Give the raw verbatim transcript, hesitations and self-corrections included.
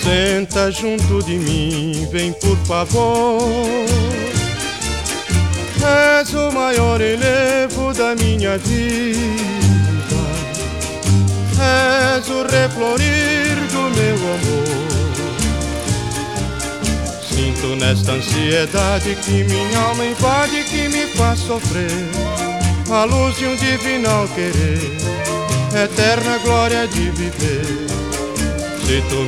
Senta junto de mim, vem por favor. És o maior elevo da minha vida, és o reflorir do meu amor. Sinto nesta ansiedade que minha alma invade, que me faz sofrer a luz de um divinal querer, eterna glória de viver. Se tu